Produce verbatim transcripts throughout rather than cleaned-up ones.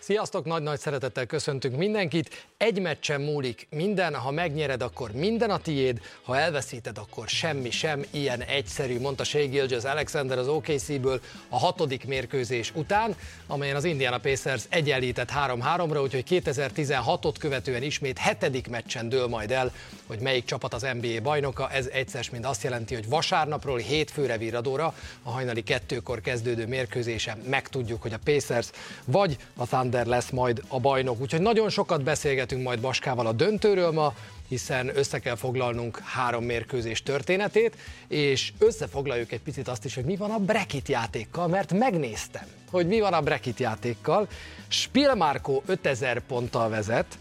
Sziasztok, nagy-nagy szeretettel köszöntünk mindenkit. Egy meccsen múlik minden, ha megnyered, akkor minden a tiéd, ha elveszíted, akkor semmi sem. Ilyen egyszerű, mondta Shai Gilgeous-Alexander az o ká cé-ből a hatodik mérkőzés után, amelyen az Indiana Pacers egyenlített három háromra, úgyhogy kétezer-tizenhatot követően ismét hetedik meccsen dől majd el, hogy melyik csapat az en bé á bajnoka. Ez egyszer mind azt jelenti, hogy vasárnapról hétfőre virradóra, a hajnali kettőkor kezdődő mérkőzésen megtudjuk, hogy a Pacers vagy a Thunder lesz majd a bajnok. Úgyhogy nagyon sokat beszélgetünk majd Baskával a döntőről ma, hiszen össze kell foglalnunk három mérkőzés történetét, és összefoglaljuk egy picit azt is, hogy mi van a bracket játékkal, mert megnéztem, hogy mi van a bracket játékkal. Spielmarko ötezer ponttal vezet,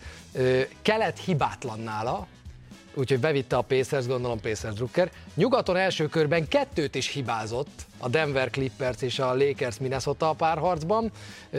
kelet hibátlan nála, úgyhogy bevitte a Pacers, gondolom Pacers Drucker. Nyugaton első körben kettőt is hibázott a Denver Clippers és a Lakers Minnesota párharcban,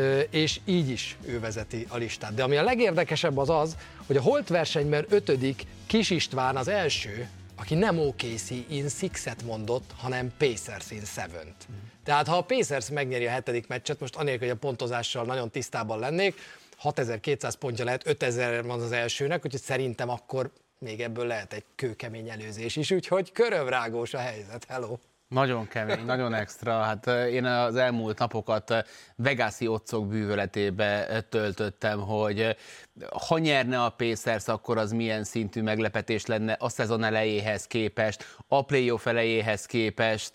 és így is ő vezeti a listát. De ami a legérdekesebb az az, hogy a Holt versenyben ötödik Kis István az első, aki nem o ká cé in sixet mondott, hanem Pacers in sevent. Tehát ha a Pacers megnyeri a hetedik meccset, most anélkül, hogy a pontozással nagyon tisztában lennék, hatezer-kétszáz pontja lehet, ötezer van az elsőnek, úgyhogy szerintem akkor még ebből lehet egy kőkemény előzés is, úgyhogy körövrágós a helyzet, hello! Nagyon kemény, nagyon extra. Hát én az elmúlt napokat Vegas-i otcok bűvöletébe töltöttem, hogy ha nyerne a Pacers, akkor az milyen szintű meglepetés lenne a szezon elejéhez képest, a playoff elejéhez képest.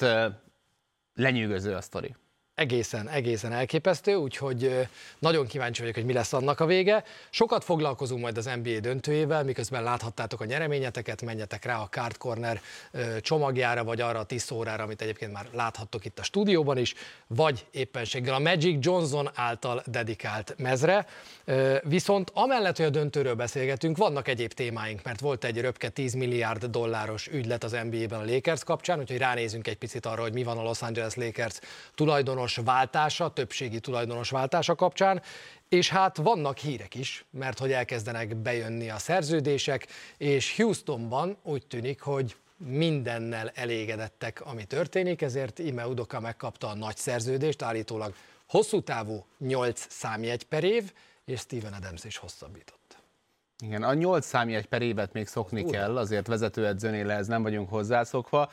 Lenyűgöző a sztori. Egészen, egészen elképesztő, úgyhogy nagyon kíváncsi vagyok, hogy mi lesz annak a vége. Sokat foglalkozunk majd az en bé á döntőjével, miközben láthattátok a nyereményeteket, menjetek rá a Card Corner csomagjára, vagy arra a tíz órára, amit egyébként már láthattok itt a stúdióban is, vagy éppenséggel a Magic Johnson által dedikált mezre. Viszont amellett, hogy a döntőről beszélgetünk, vannak egyéb témáink, mert volt egy röpke tíz milliárd dolláros ügylet az en bé á-ben a Lakers kapcsán, úgyhogy ránézünk egy picit arra, hogy mi van a Los Angeles Lakers tulajdonos váltása, többségi tulajdonos váltása kapcsán, és hát vannak hírek is, mert hogy elkezdenek bejönni a szerződések, és Houstonban úgy tűnik, hogy mindennel elégedettek, ami történik, ezért Ime Udoka megkapta a nagy szerződést, állítólag hosszú távú nyolc számjegy per év, és Steven Adams is hosszabbított. Igen, a nyolc számjegy per évet még szokni Uda. kell, azért vezetőedzőnél ehhez nem vagyunk hozzászokva.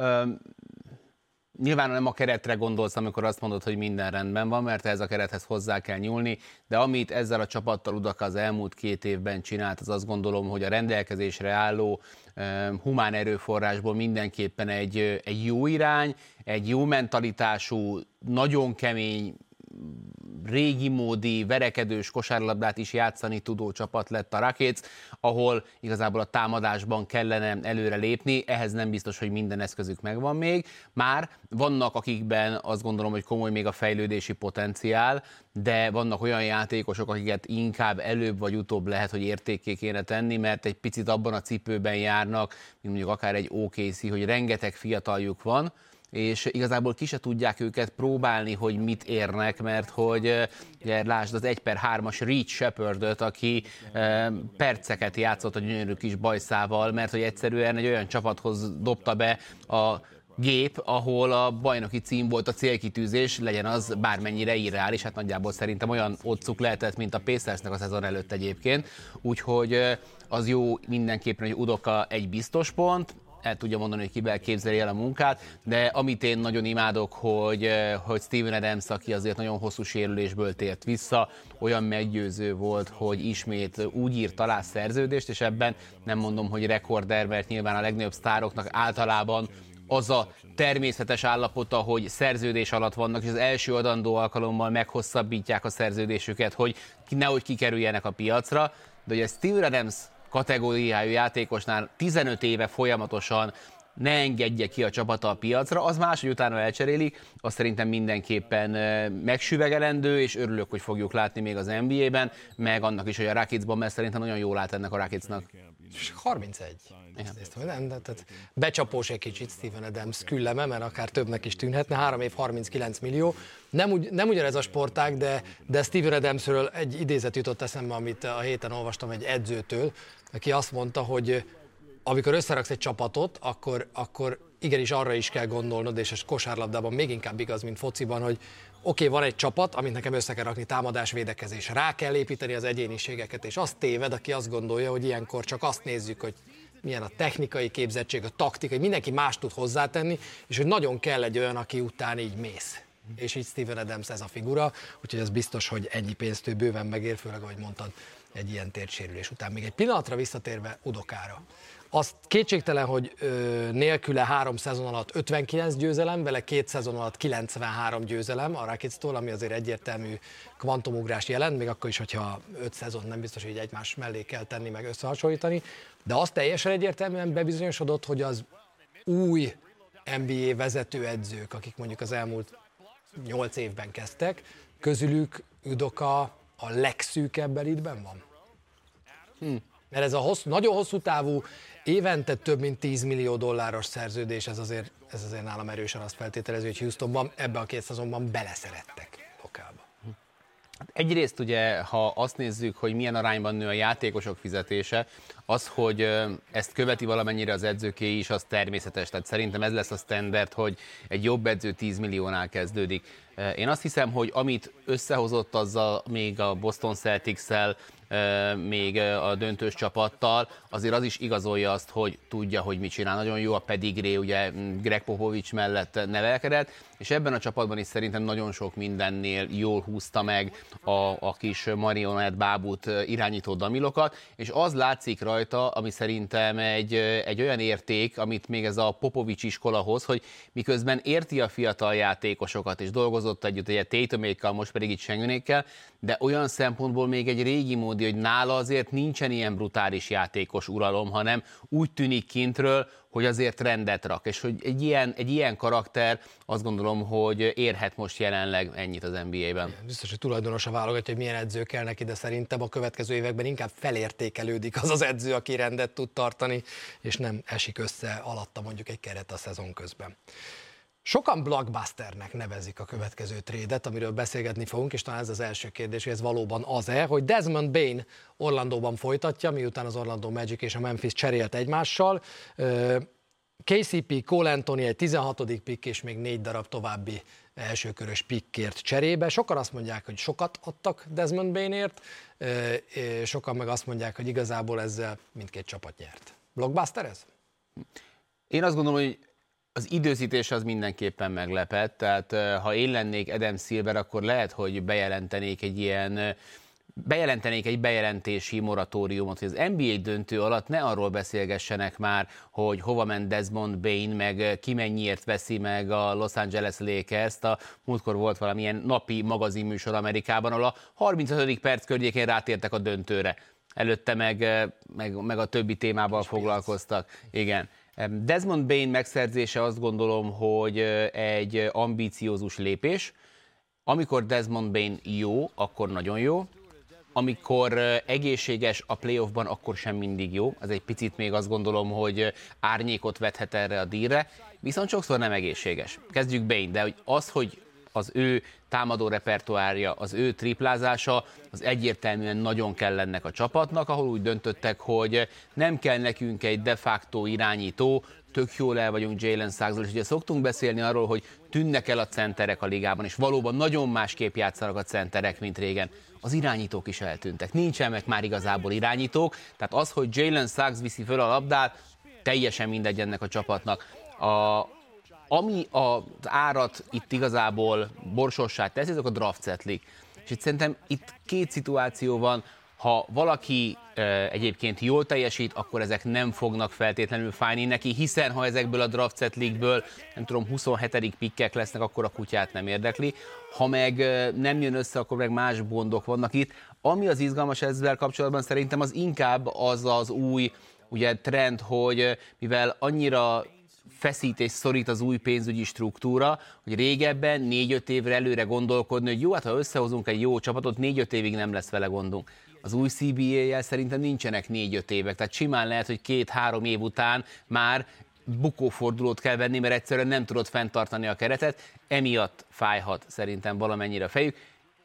Nyilván nem a keretre gondolsz, amikor azt mondod, hogy minden rendben van, mert ehhez a kerethez hozzá kell nyúlni, de amit ezzel a csapattal Udoka az elmúlt két évben csinált, az azt gondolom, hogy a rendelkezésre álló um, humán erőforrásból mindenképpen egy, egy jó irány, egy jó mentalitású, nagyon kemény, régi módi, verekedős kosárlabdát is játszani tudó csapat lett a Rockets, ahol igazából a támadásban kellene előre lépni, ehhez nem biztos, hogy minden eszközük megvan még. Már vannak, akikben azt gondolom, hogy komoly még a fejlődési potenciál, de vannak olyan játékosok, akiket inkább előbb vagy utóbb lehet, hogy értékké kéne tenni, mert egy picit abban a cipőben járnak, mint mondjuk akár egy o ká cé, hogy rengeteg fiataljuk van, és igazából ki se tudják őket próbálni, hogy mit érnek, mert hogy ugye, lásd az egy per hármas Reed Shepardot, aki e, perceket játszott a gyönyörű kis bajszával, mert hogy egyszerűen egy olyan csapathoz dobta be a gép, ahol a bajnoki cím volt a célkitűzés, legyen az bármennyire irreális, hát nagyjából szerintem olyan otcuk lehetett, mint a Pacersnek a szezon előtt egyébként, úgyhogy az jó mindenképpen, hogy Udoka egy biztos pont, el tudja mondani, hogy kivel képzeli el a munkát, de amit én nagyon imádok, hogy, hogy Steven Adams, aki azért nagyon hosszú sérülésből tért vissza, olyan meggyőző volt, hogy ismét úgy írt alá szerződést, és ebben nem mondom, hogy rekorder, mert nyilván a legnagyobb sztároknak általában az a természetes állapota, hogy szerződés alatt vannak, és az első adandó alkalommal meghosszabbítják a szerződésüket, hogy nehogy kikerüljenek a piacra, de ugye Steven Adams kategóriájú játékosnál tizenöt éve folyamatosan ne engedje ki a csapata a piacra, az más, hogy utána elcserélik, az szerintem mindenképpen megsüvegelendő, és örülök, hogy fogjuk látni még az en bé á-ben, meg annak is, hogy a Rocketsban, mert szerintem nagyon jól lát ennek a Rocketsnak. harmincegy. Néztem, nem, de tehát becsapós egy kicsit Steven Adams külleme, mert akár többnek is tűnhetne, három év harminckilenc millió. Nem, ugy, nem ugyanez a sportág, de, de Steven Adamsről egy idézet jutott eszembe, amit a héten olvastam egy edzőtől, aki azt mondta, hogy amikor összeraksz egy csapatot, akkor, akkor igenis arra is kell gondolnod, és a kosárlabdában még inkább igaz, mint fociban, hogy oké, van egy csapat, amit nekem össze kell rakni, támadás, védekezés, rá kell építeni az egyéniségeket, és azt téved, aki azt gondolja, hogy ilyenkor csak azt nézzük, hogy milyen a technikai képzettség, a taktikai, mindenki más tud hozzátenni, és hogy nagyon kell egy olyan, aki után így mész. És így Steven Adams ez a figura, úgyhogy ez biztos, hogy ennyi pénzt ő bőven megér, főleg, ahogy mondtad, egy ilyen térsérülés után. Még egy pillanatra visszatérve Udokára. Az kétségtelen, hogy ö, nélküle három szezon alatt ötvenkilenc győzelem, vele két szezon alatt kilencvenhárom győzelem a Rocketstól, ami azért egyértelmű kvantumugrás jelent, még akkor is, hogyha öt szezon nem biztos, hogy egymás mellé kell tenni, meg összehasonlítani, de az teljesen egyértelműen bebizonyosodott, hogy az új en bé á vezetőedzők, akik mondjuk az elmúlt nyolc évben kezdtek, közülük Udoka a legszűkebb elitben van? Hm. Mert ez a hosszú, nagyon hosszú távú, évente több mint tíz millió dolláros szerződés, ez azért, ez azért nálam erősen azt feltételező, hogy Houstonban ebben a két szezonban beleszerettek Udokába. Egyrészt ugye, ha azt nézzük, hogy milyen arányban nő a játékosok fizetése, az, hogy ezt követi valamennyire az edzőké is, az természetes. Tehát szerintem ez lesz a standard, hogy egy jobb edző tíz milliónál kezdődik. Én azt hiszem, hogy amit összehozott azzal még a Boston Celtics-szel, még a döntős csapattal, azért az is igazolja azt, hogy tudja, hogy mit csinál. Nagyon jó a pedigré, ugye Greg Popovich mellett nevelkedett, és ebben a csapatban is szerintem nagyon sok mindennél jól húzta meg a, a kis marionett bábút irányító damilokat, és az látszik rajta, ami szerintem egy, egy olyan érték, amit még ez a Popovich iskola hoz, hogy miközben érti a fiatal játékosokat, és dolgozott együtt egy Tatumékkal, most pedig itt Sengenékkel, de olyan szempontból még egy régi módi, hogy nála azért nincsen ilyen brutális játékos uralom, hanem úgy tűnik kintről, hogy azért rendet rak, és hogy egy ilyen, egy ilyen karakter, azt gondolom, hogy érhet most jelenleg ennyit az en bé á-ben. Biztos, hogy tulajdonosa válogatja, hogy milyen edző kell neki, de szerintem a következő években inkább felértékelődik az az edző, aki rendet tud tartani, és nem esik össze alatta mondjuk egy keret a szezon közben. Sokan blockbusternek nevezik a következő trédet, amiről beszélgetni fogunk, és talán ez az első kérdés, hogy ez valóban az-e, hogy Desmond Bane Orlandóban folytatja, miután az Orlando Magic és a Memphis cserélt egymással. ká cé pé, Cole Anthony egy tizenhatodik pikk és még négy darab további elsőkörös pikkért cserébe. Sokan azt mondják, hogy sokat adtak Desmond Bane-ért, sokan meg azt mondják, hogy igazából ezzel mindkét csapat nyert. Blockbuster ez? Én azt gondolom, hogy az időzítés az mindenképpen meglepett, tehát ha én lennék Adam Silver, akkor lehet, hogy bejelentenék egy ilyen, bejelentenék egy bejelentési moratóriumot, hogy az en bé á döntő alatt ne arról beszélgessenek már, hogy hova ment Desmond Bane, meg ki mennyiért veszi meg a Los Angeles Lakers-t. A múltkor volt valamilyen napi magazinműsor Amerikában, ahol a harmincötödik perc környékén rátértek a döntőre. Előtte meg, meg, meg a többi témával foglalkoztak. Igen. Desmond Bane megszerzése azt gondolom, hogy egy ambíciózus lépés. Amikor Desmond Bane jó, akkor nagyon jó. Amikor egészséges a playoffban, akkor sem mindig jó. Ez egy picit még azt gondolom, hogy árnyékot vethet erre a díjra, viszont sokszor nem egészséges. Kezdjük Bane, de az, hogy az ő támadó repertoárja, az ő triplázása, az egyértelműen nagyon kell ennek a csapatnak, ahol úgy döntöttek, hogy nem kell nekünk egy de facto irányító, tök jól el vagyunk Jalen Suggs-zal, és ugye szoktunk beszélni arról, hogy tűnnek el a centerek a ligában, és valóban nagyon másképp játszanak a centerek, mint régen. Az irányítók is eltűntek, nincsenek már igazából irányítók, tehát az, hogy Jalen Suggs viszi föl a labdát, teljesen mindegy ennek a csapatnak. A, Ami az árat itt igazából borsossá teszi, ezek a draft setlik. És itt szerintem itt két szituáció van, ha valaki e, egyébként jól teljesít, akkor ezek nem fognak feltétlenül fájni neki, hiszen ha ezekből a draft setlikből, nem tudom, huszonhetedik pikkek lesznek, akkor a kutyát nem érdekli. Ha meg e, nem jön össze, akkor meg más gondok vannak itt. Ami az izgalmas ezzel kapcsolatban szerintem az inkább az az új ugye, trend, hogy mivel annyira feszít és szorít az új pénzügyi struktúra, hogy régebben négy-öt évre előre gondolkodni, hogy jó, hát ha összehozunk egy jó csapatot, négy-öt évig nem lesz vele gondunk. Az új cé bé á-jel szerintem nincsenek négy-öt évek, tehát simán lehet, hogy két-három év után már bukófordulót kell venni, mert egyszerűen nem tudod fenntartani a keretet, emiatt fájhat szerintem valamennyire a fejük.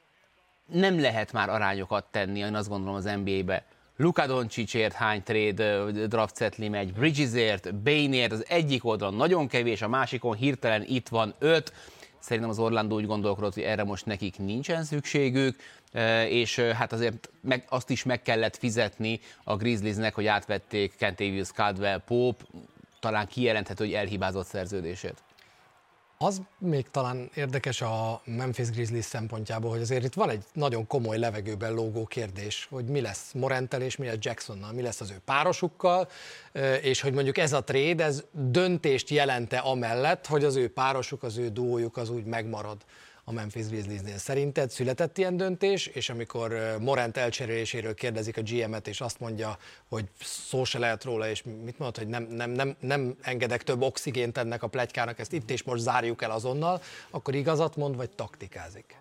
Nem lehet már arányokat tenni, én azt gondolom az en bé á-be. Luka Doncicért hány trade draft setli megy, Bridgesért, Baneért, az egyik oldalon nagyon kevés, a másikon hirtelen itt van öt. Szerintem az Orlando úgy gondolkodott, hogy erre most nekik nincsen szükségük, és hát azért meg, azt is meg kellett fizetni a Grizzliesnek, hogy átvették Kentavious Caldwell-Pope, talán kijelenthető, hogy elhibázott szerződését. Az még talán érdekes a Memphis Grizzlies szempontjából, hogy azért itt van egy nagyon komoly levegőben lógó kérdés, hogy mi lesz Moranttel és mi lesz Jacksonnal, mi lesz az ő párosukkal, és hogy mondjuk ez a trade, ez döntést jelente amellett, hogy az ő párosuk, az ő duójuk az úgy megmarad a Memphis Grizzliesnél. Szerinted született ilyen döntés, és amikor Morant elcseréléséről kérdezik a gé em-et, és azt mondja, hogy szó se lehet róla, és mit mondod, hogy nem, nem, nem, nem engedek több oxigént ennek a pletykának, ezt itt és most zárjuk el azonnal, akkor igazat mond, vagy taktikázik?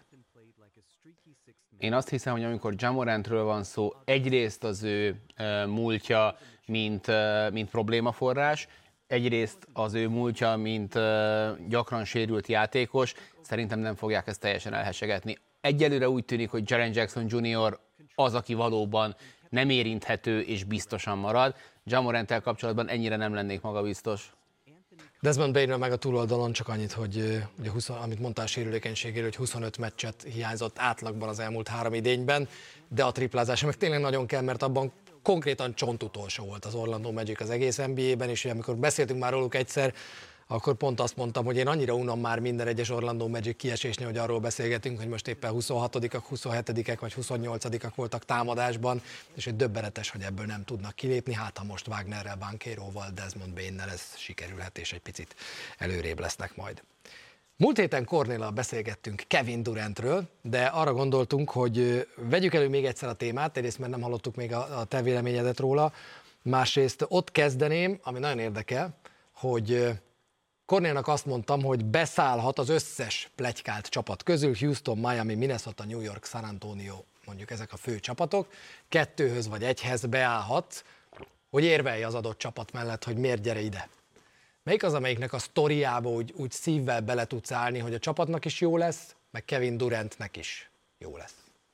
Én azt hiszem, hogy amikor Ja Morantről van szó, egyrészt az ő uh, múltja, mint, uh, mint problémaforrás, egyrészt az ő múltja, mint uh, gyakran sérült játékos, szerintem nem fogják ezt teljesen elhesegetni. Egyelőre úgy tűnik, hogy Jaren Jackson junior az, aki valóban nem érinthető és biztosan marad. Ja Moranttel kapcsolatban ennyire nem lennék magabiztos. Desmond Bainről meg a túloldalon csak annyit, hogy ugye húsz, amit mondtál sérülékenységéről, hogy huszonöt meccset hiányzott átlagban az elmúlt három idényben, de a triplázása meg tényleg nagyon kell, mert abban konkrétan csontutolsó volt az Orlando Magic az egész en bé á-ben, és amikor beszéltünk már róluk egyszer, akkor pont azt mondtam, hogy én annyira unom már minden egyes Orlando Magic kiesésnél, hogy arról beszélgetünk, hogy most éppen huszonhatodikak, huszonhetedikek vagy huszonnyolcadikak voltak támadásban, és hogy döbbenetes, hogy ebből nem tudnak kilépni. Hát ha most Wagnerrel, Bancheroval, Desmond Bainnel ez sikerülhet, és egy picit előrébb lesznek majd. Múlt héten Kornéllal beszélgettünk Kevin Durantről, de arra gondoltunk, hogy vegyük elő még egyszer a témát, egyrészt mert nem hallottuk még a, a te véleményedet róla, másrészt ott kezdeném, ami nagyon érdekel, hogy Kornélnak azt mondtam, hogy beszállhat az összes pletykált csapat közül, Houston, Miami, Minnesota, New York, San Antonio, mondjuk ezek a fő csapatok, kettőhöz vagy egyhez beállhat, hogy érvelj az adott csapat mellett, hogy miért gyere ide. Melyik az, amelyiknek a sztoriába úgy, úgy szívvel bele tudsz állni, hogy a csapatnak is jó lesz, meg Kevin Durantnek is jó lesz?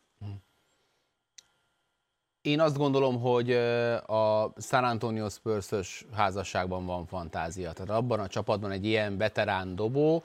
Én azt gondolom, hogy a San Antonio Spurs-ös házasságban van fantázia. Tehát abban a csapatban egy ilyen veterán dobó,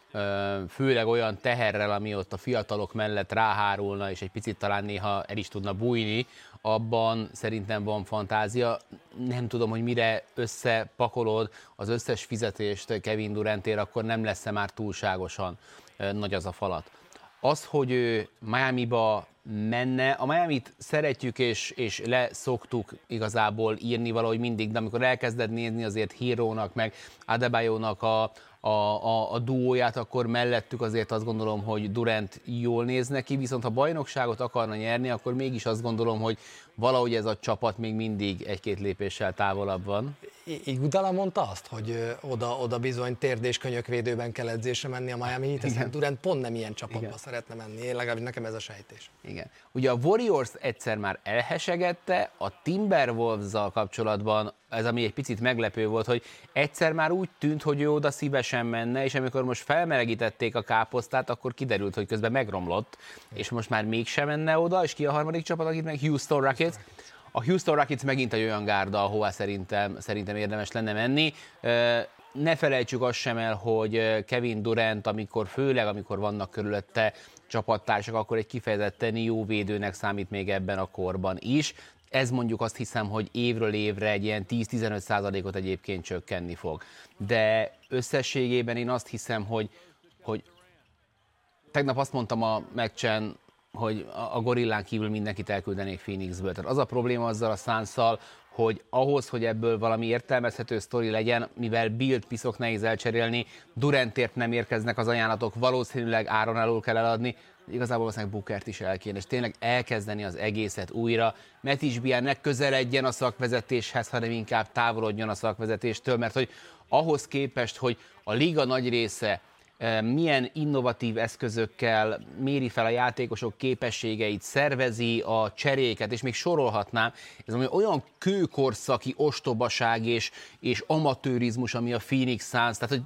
főleg olyan teherrel, ami ott a fiatalok mellett ráhárulna, és egy picit talán néha el is tudna bújni, abban szerintem van fantázia. Nem tudom, hogy mire összepakolod az összes fizetést Kevin Durantért, akkor nem lesz-e már túlságosan nagy az a falat. Az, hogy ő Miamiba menne, a Miamit szeretjük és, és leszoktuk igazából írni valahogy mindig, de amikor elkezded nézni azért Hero-nak meg Adebayo-nak a, a, a, a duóját, akkor mellettük azért azt gondolom, hogy Durant jól néz neki, viszont ha bajnokságot akarna nyerni, akkor mégis azt gondolom, hogy valahogy ez a csapat még mindig egy-két lépéssel távolabb van. Iguodala mondta azt, hogy oda, oda bizony térd és könyökvédőben kell edzésre menni a Miami Heat, hiszen Durant pont nem ilyen csapatba Igen. szeretne menni, én legalábbis nekem ez a sejtés. Igen. Ugye a Warriors egyszer már elhesegette, a Timberwolves-zal kapcsolatban ez, ami egy picit meglepő volt, hogy egyszer már úgy tűnt, hogy ő oda szívesen menne, és amikor most felmelegítették a káposztát, akkor kiderült, hogy közben megromlott, és most már mégsem menne oda, és ki a harmadik csapat, akit meg Houston Rockets. A Houston Rockets megint egy olyan gárda, ahová szerintem, szerintem érdemes lenne menni. Ne felejtsük azt sem el, hogy Kevin Durant, amikor főleg, amikor vannak körülötte csapattársak, akkor egy kifejezetten jó védőnek számít még ebben a korban is. Ez mondjuk azt hiszem, hogy évről évre egy ilyen tíz-tizenöt százalékot egyébként csökkenni fog. De összességében én azt hiszem, hogy, hogy tegnap azt mondtam a meccsen, hogy a gorillán kívül mindenkit elküldenék Phoenixből. Tehát az a probléma azzal a Suns-szal, hogy ahhoz, hogy ebből valami értelmezhető sztori legyen, mivel Bill-t piszok nehéz elcserélni, Durantért nem érkeznek az ajánlatok, valószínűleg áron alul kell eladni, igazából valószínűleg Bookert is el kéne, és tényleg elkezdeni az egészet újra. Matisse Thybulle ne közeledjen a szakvezetéshez, hanem inkább távolodjon a szakvezetéstől, mert hogy ahhoz képest, hogy a liga nagy része milyen innovatív eszközökkel méri fel a játékosok képességeit, szervezi a cseréket, és még sorolhatnám, ez olyan kőkorszaki ostobaság és, és amatőrizmus, ami a Phoenix Suns, tehát hogy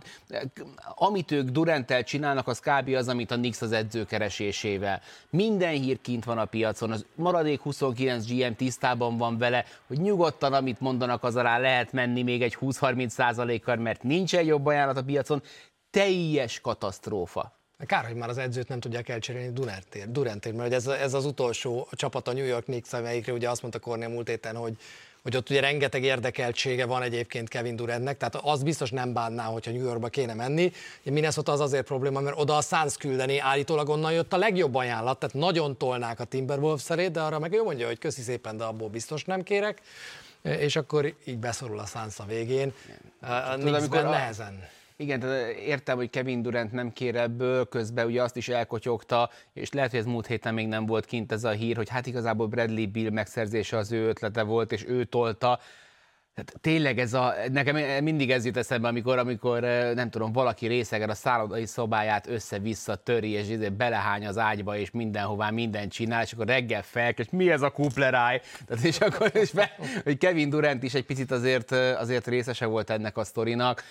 amit ők Duranttel csinálnak, az kb. Az, amit a Knicks az edzőkeresésével. Minden hír kint van a piacon, az maradék huszonkilenc gé em tisztában van vele, hogy nyugodtan, amit mondanak, az alá lehet menni még egy húsz-harminc százalékkal, mert nincs egy jobb ajánlat a piacon. Teljes katasztrófa. Kár, hogy már az edzőt nem tudják elcserélni Durantért, Durantért, mert ez, ez az utolsó csapat a New York Knicks, amelyikre ugye azt mondta Kornél múlt héten, hogy, hogy ott ugye rengeteg érdekeltsége van egyébként Kevin Durantnek, tehát az biztos nem bánná, hogyha New Yorkba kéne menni. Minnesota az azért probléma, mert oda a Suns küldeni, állítólag onnan jött a legjobb ajánlat, tehát nagyon tolnák a Timberwolves szerét, de arra meg ő mondja, hogy köszi szépen, de abból biztos nem kérek, és akkor így beszorul a Suns a végén. A Knicksben nehezen. Igen, tehát értem, hogy Kevin Durant nem kér ebből, közben ugye azt is elkotyogta, és lehet, hogy ez múlt héten még nem volt kint ez a hír, hogy hát igazából Bradley Beal megszerzése az ő ötlete volt, és ő tolta. Tehát tényleg ez a, nekem mindig ez jut eszembe, amikor, amikor nem tudom, valaki részegen a szállodai szobáját össze-vissza töri, és belehány az ágyba, és mindenhová mindent csinál, és akkor reggel felkel, és mi ez a kupleráj? Tehát és akkor, és be, hogy Kevin Durant is egy picit azért, azért részese volt ennek a sztorinak.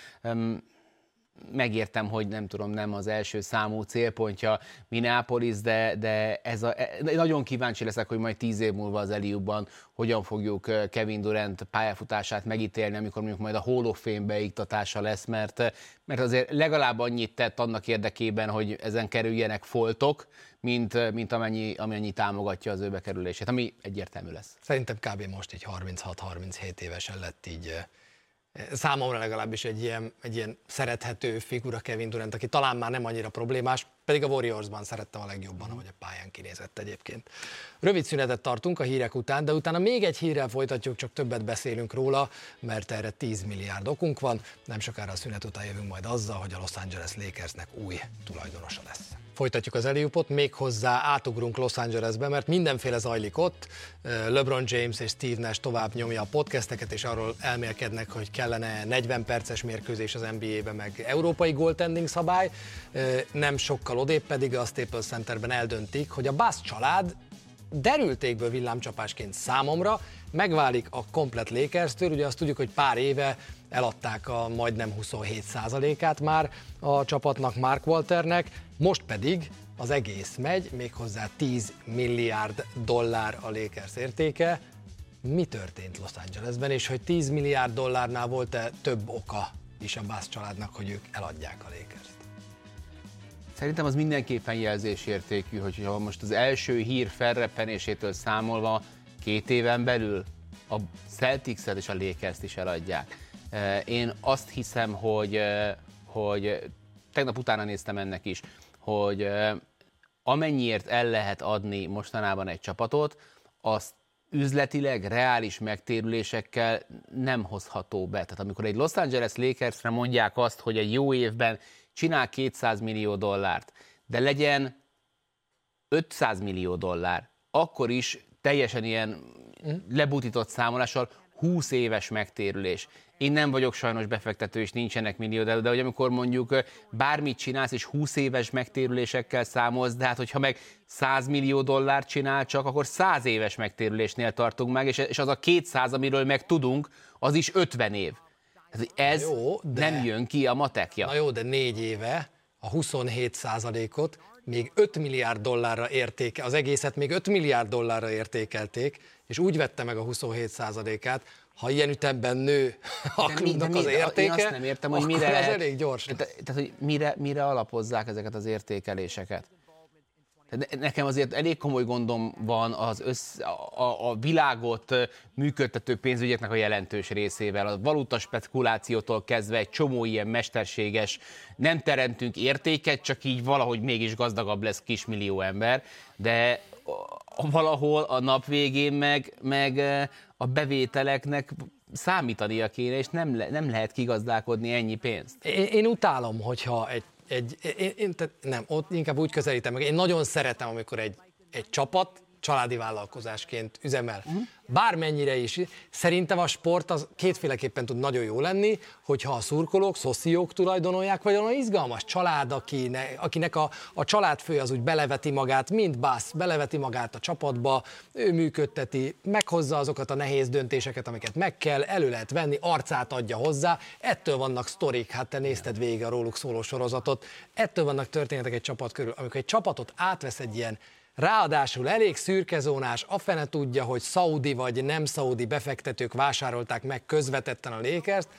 Megértem, hogy nem tudom, nem az első számú célpontja Minneapolis, de, de ez a, nagyon kíváncsi leszek, hogy majd tíz év múlva az Eliubban hogyan fogjuk Kevin Durant pályafutását megítélni, amikor mondjuk majd a Hall of Fame beiktatása lesz, mert, mert azért legalább annyit tett annak érdekében, hogy ezen kerüljenek foltok, mint, mint amennyi, amennyi támogatja az ő bekerülését, ami egyértelmű lesz. Szerintem kb. Most így harminchat-harminchét évesen lett így számomra legalábbis egy ilyen, egy ilyen szerethető figura Kevin Durant, aki talán már nem annyira problémás, pedig a Warriorsban szerettem a legjobban, ahogy a pályán kinézett egyébként. Rövid szünetet tartunk a hírek után, de utána még egy hírrel folytatjuk, csak többet beszélünk róla, mert erre tíz milliárd okunk van. Nem sokára a szünet után jövünk majd azzal, hogy a Los Angeles Lakersnek új tulajdonosa lesz. Folytatjuk az Eliupot, méghozzá átugrunk Los Angelesbe, mert mindenféle zajlik ott. LeBron James és Steve Nash tovább nyomja a podcasteket, és arról elmélkednek, hogy kellene negyven perces mérkőzés az en bé á-ben, meg európai goaltending szabály. Nem sokkal odébb pedig a Staples Centerben eldöntik, hogy a Buss család derültékből villámcsapásként számomra megválik a komplett Lakers-től. Ugye azt tudjuk, hogy pár éve eladták a majdnem huszonhét százalékát már a csapatnak, Mark Walternek, most pedig az egész megy, méghozzá tíz milliárd dollár a Lakers értéke. Mi történt Los Angelesben, és hogy tíz milliárd dollárnál volt-e több oka is a Buss családnak, hogy ők eladják a Lakers-t? Szerintem az mindenképpen jelzésértékű, hogy ha most az első hír felreppenésétől számolva két éven belül a Celtics-et és a Lakers-t is eladják. Én azt hiszem, hogy, hogy tegnap utána néztem ennek is, hogy amennyiért el lehet adni mostanában egy csapatot, azt üzletileg, reális megtérülésekkel nem hozható be. Tehát amikor egy Los Angeles Lakersre mondják azt, hogy egy jó évben csinál kétszáz millió dollárt, de legyen ötszáz millió dollár, akkor is teljesen ilyen lebutított számolással húsz éves megtérülés. Én nem vagyok sajnos befektető, és nincsenek millió, de, de hogy amikor mondjuk bármit csinálsz, és húsz éves megtérülésekkel számolsz, de hát hogyha meg száz millió dollárt csinál csak, akkor száz éves megtérülésnél tartunk meg, és, és az a kétszáz, amiről meg tudunk, az is ötven év. Ez jó, de, nem jön ki a matekja. Na jó, de négy éve a huszonhét százalékot még öt milliárd dollárra értéke, az egészet még öt milliárd dollárra értékelték, és úgy vette meg a huszonhét százalékát, ha ilyen ütemben nő a klubnak az értéke, én azt nem értem, hogy mire, ez elég gyors. Tehát, hogy mire, mire alapozzák ezeket az értékeléseket. Nekem azért elég komoly gondom van az össz, a, a világot működtető pénzügyeknek a jelentős részével. A valuta spekulációtól kezdve egy csomó ilyen mesterséges, nem teremtünk értéket, csak így valahogy mégis gazdagabb lesz kismillió ember, de valahol a nap végén meg, meg a bevételeknek számítania kéne, és nem, le, nem lehet kigazdálkodni ennyi pénzt. Én, én utálom, hogyha egy Egy, én, én, tehát nem, ott inkább úgy közelítem meg. Én nagyon szeretem, amikor egy, egy csapat családi vállalkozásként üzemel. Uh-huh. Bármennyire is. Szerintem a sport az kétféleképpen tud nagyon jó lenni, hogyha a szurkolók, szociók tulajdonolják, vagy olyan izgalmas család, akinek, akinek a, a családfő az úgy beleveti magát, mint Buss, beleveti magát a csapatba, ő működteti, meghozza azokat a nehéz döntéseket, amiket meg kell, elő lehet venni, arcát adja hozzá. Ettől vannak sztorik, hát te nézted végig a róluk szóló sorozatot, ettől vannak történetek egy csapat körül. Amikor egy csapatot átvesz egy ilyen ráadásul elég szürkezónás, a fene tudja, hogy szaudi vagy nem szaudi befektetők vásárolták meg közvetetten a Lakers-t,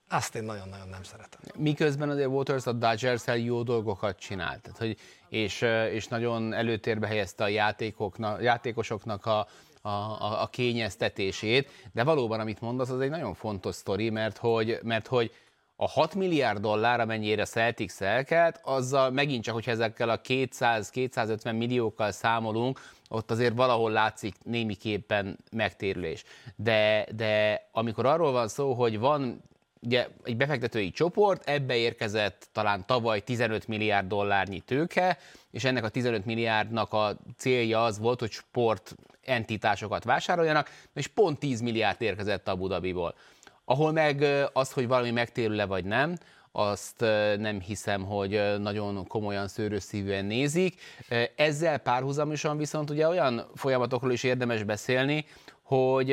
Azt én nagyon-nagyon nem szeretem. Miközben azért Waters a Dodgers-el jó dolgokat csinált, tehát, hogy, és, és nagyon előtérbe helyezte a játékoknak, játékosoknak a, a, a, a kényeztetését, de valóban, amit mondasz, az egy nagyon fontos sztori, mert hogy, mert hogy a hat milliárd dollár, amennyire a Celtics elkelt, azzal megint csak, hogyha ezekkel a kétszáz-kétszázötven milliókkal számolunk, ott azért valahol látszik némiképpen megtérülés. De, de amikor arról van szó, hogy van ugye egy befektetői csoport, ebbe érkezett talán tavaly tizenöt milliárd dollárnyi tőke, és ennek a tizenöt milliárdnak a célja az volt, hogy sport entitásokat vásároljanak, és pont tíz milliárd érkezett Abu Dhabiból. Ahol meg az, hogy valami megtérül-e vagy nem, azt nem hiszem, hogy nagyon komolyan szőrösszívűen nézik. Ezzel párhuzamosan viszont ugye olyan folyamatokról is érdemes beszélni, hogy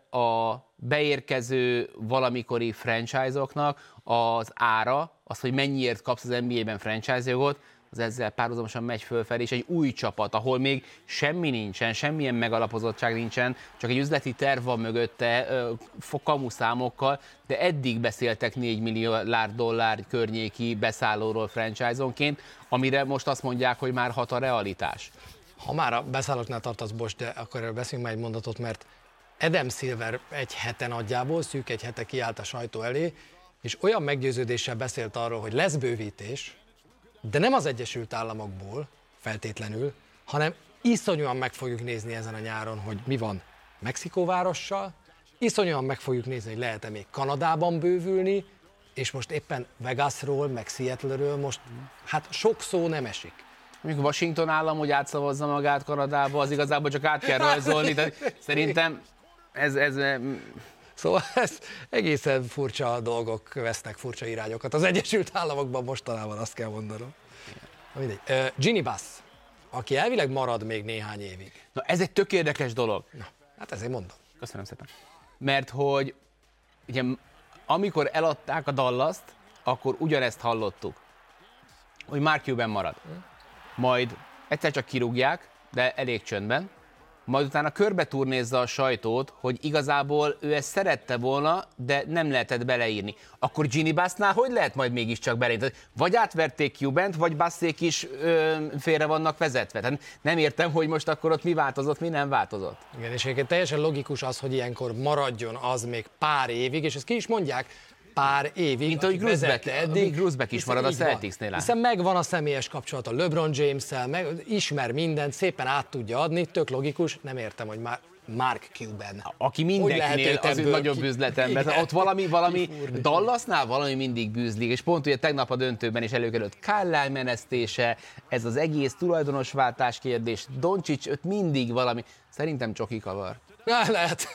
a beérkező valamikori franchise-oknak az ára, az, hogy mennyiért kapsz az en bé á-ben franchise jogot, az ezzel párhuzamosan megy fölfelé, és egy új csapat, ahol még semmi nincsen, semmilyen megalapozottság nincsen, csak egy üzleti terv van mögötte, kamuszámokkal, de eddig beszéltek négy milliárd dollár környéki beszállóról franchise-onként, amire most azt mondják, hogy már hat a realitás. Ha már a beszállóknál tartasz, Bocs, de akkor erről beszéljünk már egy mondatot, mert Adam Silver egy hete nagyjából, szűk egy hete kiállt a sajtó elé, és olyan meggyőződéssel beszélt arról, hogy lesz bővítés, de nem az Egyesült Államokból feltétlenül, hanem iszonyúan meg fogjuk nézni ezen a nyáron, hogy mi van Mexikóvárossal, iszonyúan meg fogjuk nézni, hogy lehet-e még Kanadában bővülni, és most éppen Vegasról, meg Seattle-ről most hát sok szó nem esik. Amikor Washington állam, hogy átszavazza magát Kanadába, az igazából csak át kell rajzolni, de szerintem ez... ez Szóval ez egészen furcsa dolgok vesznek furcsa irányokat. Az Egyesült Államokban mostanában azt kell mondanom. Na mindegy. Uh, Ginny Bass, aki elvileg marad még néhány évig. Na ez egy tök érdekes dolog. Na, hát ezért mondom. Köszönöm szépen. Mert hogy ugye, amikor eladták a Dallast, akkor ugyanezt hallottuk, hogy Mark Cuban marad. Majd egyszer csak kirúgják, de elég csöndben, majd utána körbe turnézza a sajtót, hogy igazából ő ezt szerette volna, de nem lehetett beleírni. Akkor Ginny Bassnál hogy lehet majd mégiscsak beleírni? Vagy átverték Cubant, vagy Bassék is ö, félre vannak vezetve. Tehát nem értem, hogy most akkor ott mi változott, mi nem változott. Igen, és egyébként teljesen logikus az, hogy ilyenkor maradjon az még pár évig, és ezt ki is mondják, pár évig. Mint ahogy Gruzbeck is marad a Celticsnél. Hiszen megvan a személyes kapcsolat a LeBron James-szel, meg ismer mindent, szépen át tudja adni, tök logikus, nem értem, hogy már Mark Cuban. Aki mindenkinél az nagyobb üzletember. Ott valami, valami Dallasnál valami mindig bűzlik, és pont ugye tegnap a döntőben is előkerült Kyle menesztése, ez az egész tulajdonosváltás kérdés, Doncic, ott mindig valami, szerintem csoki kavar. Na, lehet.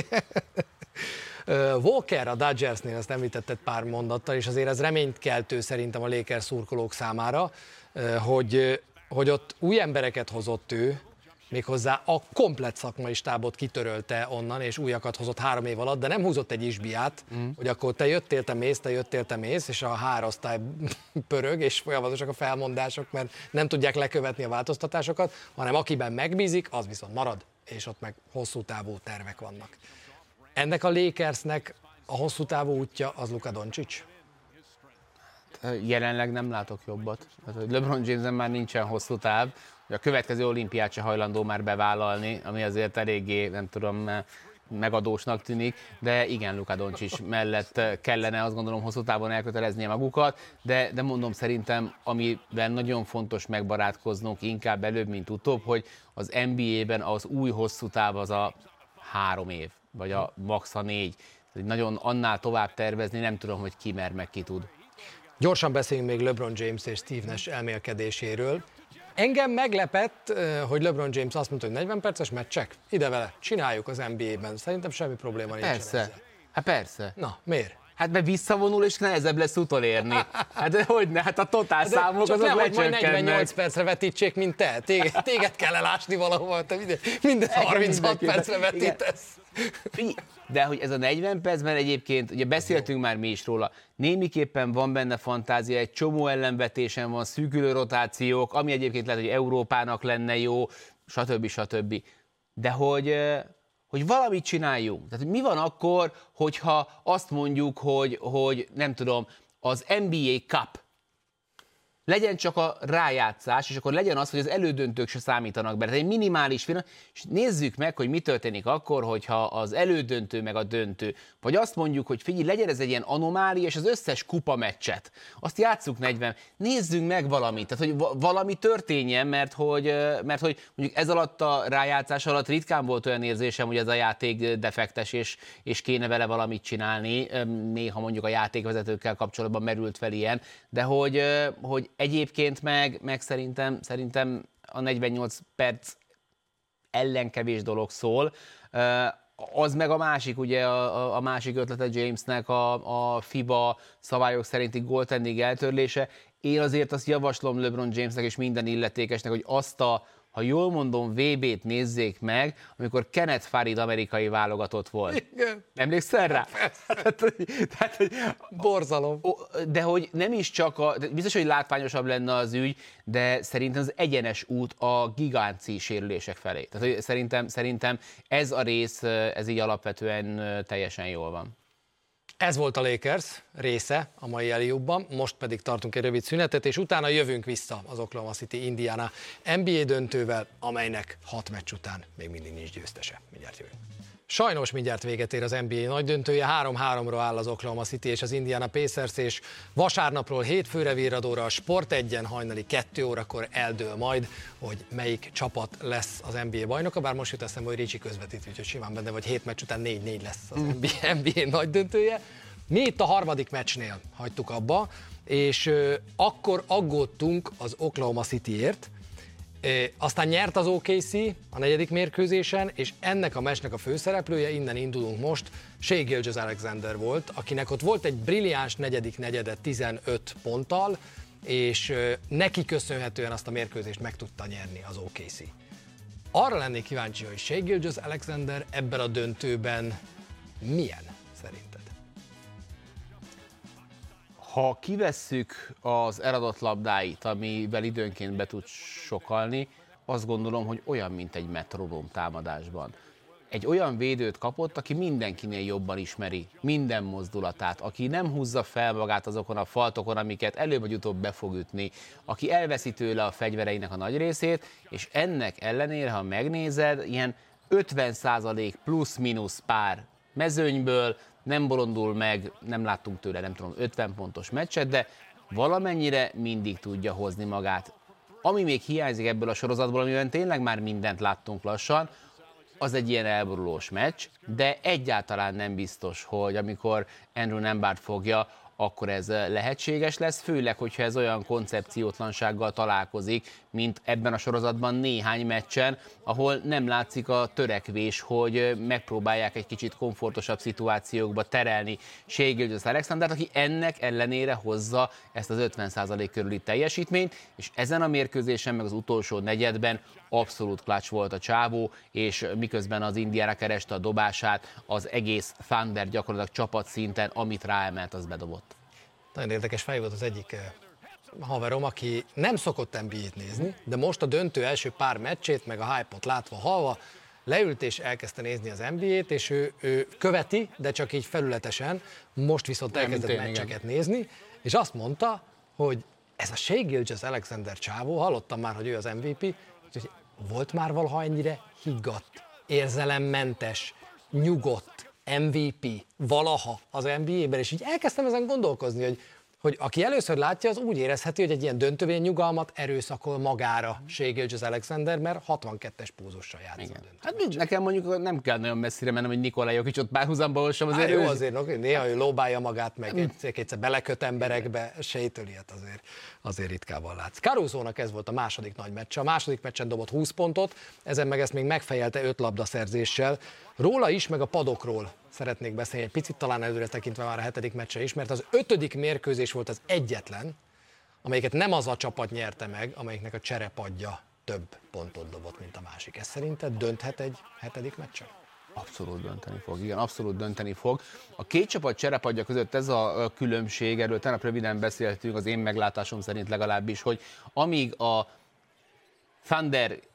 Walker a Dodgersnél, ezt említetted pár mondattal, és azért ez reményt keltő szerintem a Lakers szurkolók számára, hogy, hogy ott új embereket hozott ő, méghozzá a komplett szakmai stábot kitörölte onnan, és újakat hozott három év alatt, de nem húzott egy isbiát, mm. hogy akkor te jöttél, te mész, te jöttél, te mész, és a hárosztály pörög, és folyamatosak a felmondások, mert nem tudják lekövetni a változtatásokat, hanem akiben megbízik, az viszont marad, és ott meg hosszú távú tervek vannak. Ennek a Lakersnek a hosszú távú útja az Luka Doncic? Jelenleg nem látok jobbat. LeBron James-en már nincsen hosszú táv, a következő olimpiát se hajlandó már bevállalni, ami azért eléggé, nem tudom, megadósnak tűnik, de igen, Luka Doncic mellett kellene azt gondolom hosszú távon elköteleznie magukat, de, de mondom szerintem, amiben nagyon fontos megbarátkoznunk inkább előbb, mint utóbb, hogy az en bé á-ben az új hosszú táv az a három év, vagy a max a négy. Nagyon annál tovább tervezni, nem tudom, hogy ki mer, meg ki tud. Gyorsan beszéljünk még LeBron James és Steve Nash elmélkedéséről. Engem meglepett, hogy LeBron James azt mondta, hogy negyven perces meccsek, ide vele, csináljuk az en bé á-ben. Szerintem semmi probléma nincs ezzel. Hát persze. Na, miért? Hát mert visszavonul, és nehezebb lesz utolérni. Hát de hogyne, hát a totál de számok azok lecsökkennek. Csak nem, hogy majd negyvennyolc percre vetítsék, mint te. Téged, téged kell elásni valahol, te minden, minden harminchat percre vetítesz. De hogy ez a negyven percben egyébként, ugye beszéltünk már mi is róla, némiképpen van benne fantázia, egy csomó ellenvetésen van, szűkülő rotációk, ami egyébként lehet, hogy Európának lenne jó, stb. stb. De hogy, hogy valamit csináljunk. Tehát mi van akkor, hogyha azt mondjuk, hogy, hogy nem tudom, az en bé á Cup legyen csak a rájátszás, és akkor legyen az, hogy az elődöntők se számítanak be. Tehát egy minimális film, és nézzük meg, hogy mi történik akkor, hogyha az elődöntő meg a döntő. Vagy azt mondjuk, hogy figyelj, legyen ez egy ilyen anomália, és az összes kupa meccset, azt játsszuk negyven, nézzünk meg valamit, tehát hogy valami történjen, mert hogy, mert hogy mondjuk ez alatt a rájátszás alatt ritkán volt olyan érzésem, hogy ez a játék defektes, és, és kéne vele valamit csinálni. Néha mondjuk a játékvezetőkkel kapcsolatban merült fel ilyen, de hogy, hogy egyébként meg, meg szerintem, szerintem a negyvennyolc perc ellen kevés dolog szól. Az meg a másik, ugye a, a másik ötlete Jamesnek a, a FIBA szabályok szerinti goaltending eltörlése. Én azért azt javaslom LeBron Jamesnek és minden illetékesnek, hogy azt a, ha jól mondom, vé bét nézzék meg, amikor Kenneth Farid amerikai válogatott volt. Igen. Emlékszel rá? tehát, tehát, hogy, borzalom. De hogy nem is csak a... Biztos, hogy látványosabb lenne az ügy, de szerintem az egyenes út a gigánci sérülések felé. Tehát hogy szerintem, szerintem ez a rész, ez így alapvetően teljesen jól van. Ez volt a Lakers része a mai Eliubban, most pedig tartunk egy rövid szünetet, és utána jövünk vissza az Oklahoma City Indiana en bé á döntővel, amelynek hat meccs után még mindig nincs győztese. Mindjárt jövünk. Sajnos mindjárt véget ér az en bé á nagy döntője, három-háromra áll az Oklahoma City és az Indiana Pacers, és vasárnapról hétfőre virradóra a Sport egyen hajnali kettő órakor eldől majd, hogy melyik csapat lesz az en bé á bajnoka, bár most jut eszembe, hogy Ricsi közvetít, úgyhogy simán benne, vagy hét meccs után négy-négy lesz az en bé á nagy döntője. Mi itt a harmadik meccsnél hagytuk abba, és ö, akkor aggódtunk az Oklahoma Cityért, É, aztán nyert az o ká cé a negyedik mérkőzésen, és ennek a meccsnek a főszereplője, innen indulunk most, Shai Gilgeous-Alexander volt, akinek ott volt egy brilliáns negyedik negyede tizenöt ponttal, és ö, neki köszönhetően azt a mérkőzést meg tudta nyerni az o ká cé. Arra lennék kíváncsi, hogy Shai Gilgeous-Alexander ebben a döntőben milyen szerinted? Ha kivesszük az eladott labdáit, amivel időnként be tud sokalni, azt gondolom, hogy olyan, mint egy metronóm támadásban. Egy olyan védőt kapott, aki mindenkinél jobban ismeri minden mozdulatát, aki nem húzza fel magát azokon a faltokon, amiket előbb vagy utóbb be fog ütni, aki elveszi tőle a fegyvereinek a nagy részét, és ennek ellenére, ha megnézed, ilyen ötven százalék plusz-minusz pár mezőnyből, nem bolondul meg, nem láttunk tőle, nem tudom, ötven pontos meccset, de valamennyire mindig tudja hozni magát. Ami még hiányzik ebből a sorozatból, amiben tényleg már mindent láttunk lassan, az egy ilyen elborulós meccs, de egyáltalán nem biztos, hogy amikor Andrew Nembhard fogja, akkor ez lehetséges lesz, főleg, hogyha ez olyan koncepciótlansággal találkozik, mint ebben a sorozatban néhány meccsen, ahol nem látszik a törekvés, hogy megpróbálják egy kicsit komfortosabb szituációkba terelni Shai Gilgeous-Alexandert, aki ennek ellenére hozza ezt az ötven százalék körüli teljesítményt, és ezen a mérkőzésen, meg az utolsó negyedben abszolút clutch volt a csávó, és miközben az Indiana kereste a dobását, az egész Thunder gyakorlatilag csapatszinten, amit ráemelt, az bedobott. Nagyon érdekes fej volt az egyik haverom, aki nem szokott en bé á-t nézni, de most a döntő első pár meccsét, meg a hype-ot látva, halva, leült és elkezdte nézni az en bé á-t, és ő, ő követi, de csak így felületesen, most viszont elkezdett meccseket nézni, és azt mondta, hogy ez a Shai Gilgeous-Alexander csávó, hallottam már, hogy ő az em vé pé, hogy volt már valaha ennyire higgadt, érzelemmentes, nyugodt em vé pé valaha az en bé á-ben, és így elkezdtem ezen gondolkozni, hogy, hogy aki először látja, az úgy érezheti, hogy egy ilyen döntővény nyugalmat erőszakol magára Shai Gilgeous-Alexander, mert hatvankettes púzussal játszott. Hát nekem mondjuk nem kell nagyon messzire mennem, hogy Nikola Jokićot párhuzamba hozzam, azért Há, jó, azért no, néha ő lóbálja magát, meg egyszer beleköt emberekbe, Shaitől ilyet azért, azért ritkában látsz. Caruso-nak ez volt a második nagy meccs. A második meccsen dobott húsz pontot, ezen meg ezt még megfejelte öt labdaszerzéssel. Róla is, meg a padokról szeretnék beszélni, egy picit talán előre tekintve már a hetedik meccse is, mert az ötödik mérkőzés volt az egyetlen, amelyiket nem az a csapat nyerte meg, amelyiknek a cserepadja több pontot dobott, mint a másik. Ez szerinted dönthet egy hetedik meccsen? Abszolút dönteni fog, igen, abszolút dönteni fog. A két csapat cserepadja között ez a különbség, erről tegnap röviden beszéltünk, az én meglátásom szerint legalábbis, hogy amíg a Thunder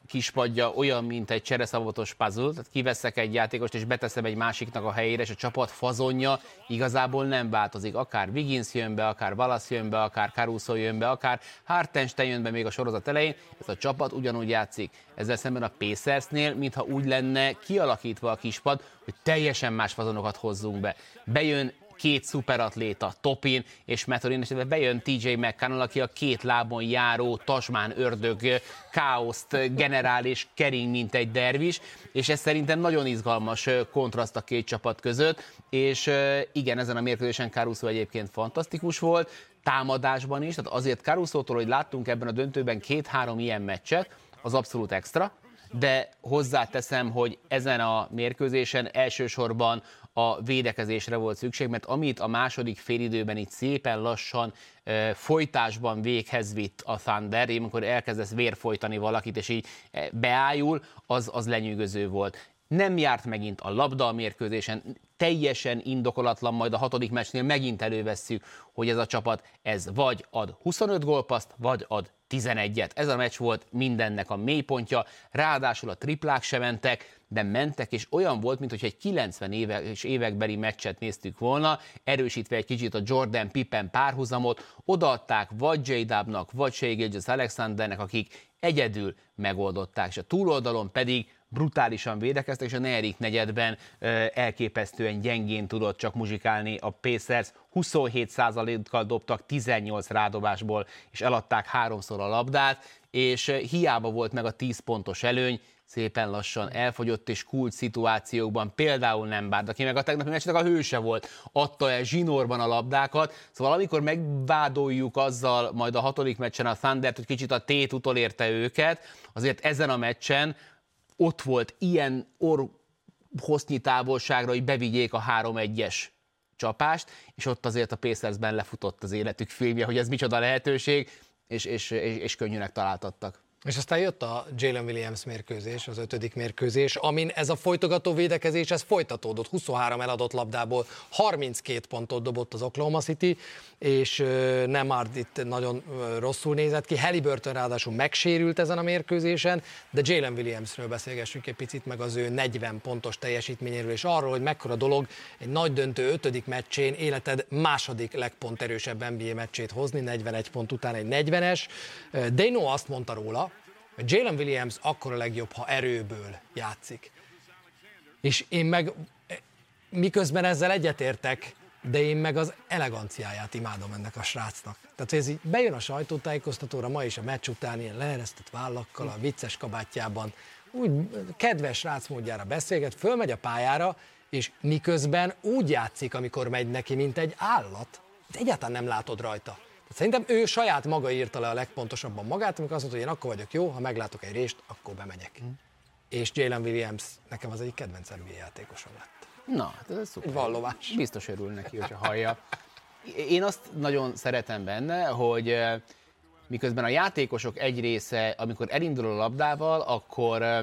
kispadja olyan, mint egy csereszavatos puzzle, tehát kiveszek egy játékost és beteszem egy másiknak a helyére, és a csapat fazonja igazából nem változik. Akár Wiggins jön be, akár Wallace jön be, akár Caruso jön be, akár Hartenstein jön be még a sorozat elején, ez a csapat ugyanúgy játszik. Ezzel szemben a Pacersnél, mintha úgy lenne kialakítva a kispad, hogy teljesen más fazonokat hozzunk be. Bejön két szuperatléta, Topin és Mathurin, és bejön té jé McConnell, aki a két lábon járó, tasmán ördög, káoszt generál és kering, mint egy dervis, és ez szerintem nagyon izgalmas kontraszt a két csapat között, és igen, ezen a mérkőzésen Caruso egyébként fantasztikus volt, támadásban is, tehát azért Carusótól, hogy láttunk ebben a döntőben két-három ilyen meccset, az abszolút extra, de hozzáteszem, hogy ezen a mérkőzésen elsősorban a védekezésre volt szükség, mert amit a második félidőben itt szépen lassan e, folytásban véghez vitt a Thunder, én amikor elkezdesz vérfolytani valakit, és így beájul, az, az lenyűgöző volt. Nem járt megint a labda a mérkőzésen, teljesen indokolatlan, majd a hatodik meccsnél megint elővesszük, hogy ez a csapat, ez vagy ad huszonöt gólpasszt, vagy ad tizenegyet. Ez a meccs volt mindennek a mélypontja, ráadásul a triplák se mentek, de mentek, és olyan volt, mintha egy kilencven éves évekbeli meccset néztük volna, erősítve egy kicsit a Jordan Pippen párhuzamot, odaadták vagy J-Dubnak, vagy Shai Gilgeous-Alexandernek, akik egyedül megoldották, és a túloldalon pedig brutálisan védekeztek, és a negyedik negyedben ö, elképesztően gyengén tudott csak muzsikálni a Pacers. huszonhét százalékkal dobtak tizennyolc rádobásból, és eladták háromszor a labdát, és hiába volt meg a tíz pontos előny, szépen lassan elfogyott, és kult szituációkban, például nem bárt, aki meg a tegnapi meccsnek a hőse volt, adta el zsinórban a labdákat, szóval amikor megvádoljuk azzal majd a hatodik meccsen a Thundert, hogy kicsit a tét utolérte őket, azért ezen a meccsen ott volt ilyen orrhosznyi távolságra, hogy bevigyék a három egyes csapást, és ott azért a Pacersben lefutott az életük filmje, hogy ez micsoda lehetőség, és, és, és, és könnyűnek találtattak. És aztán jött a Jalen Williams mérkőzés, az ötödik mérkőzés, amin ez a folytogató védekezés, ez folytatódott, huszonhárom eladott labdából, harminckét pontot dobott az Oklahoma City, és Nembhard itt nagyon rosszul nézett ki, Haliburton ráadásul megsérült ezen a mérkőzésen, de Jalen Williamsről beszélgessünk egy picit, meg az ő negyven pontos teljesítményéről, és arról, hogy mekkora dolog egy nagy döntő ötödik meccsén életed második legponterősebb en bé á meccsét hozni, negyvenegy pont után egy negyvenes. Dano azt mondta róla, hogy Jalen Williams akkor a legjobb, ha erőből játszik. És én meg, miközben ezzel egyetértek, de én meg az eleganciáját imádom ennek a srácnak. Tehát ez így bejön a sajtótájékoztatóra ma is a meccs után ilyen leeresztett vállakkal, a vicces kabátjában, úgy kedves srác módjára beszélget, fölmegy a pályára, és miközben úgy játszik, amikor megy neki, mint egy állat. Egyáltalán nem látod rajta. Szerintem ő saját maga írta le a legpontosabban magát, amikor azt mondta, hogy én akkor vagyok jó, ha meglátok egy rést, akkor bemegyek. Mm. És Jalen Williams nekem az egyik kedvenc en bé á játékosom lett. Na, ez szuper. Egy vallovás. Biztos örül neki, hogyha hallja. Én azt nagyon szeretem benne, hogy miközben a játékosok egy része, amikor elindul a labdával, akkor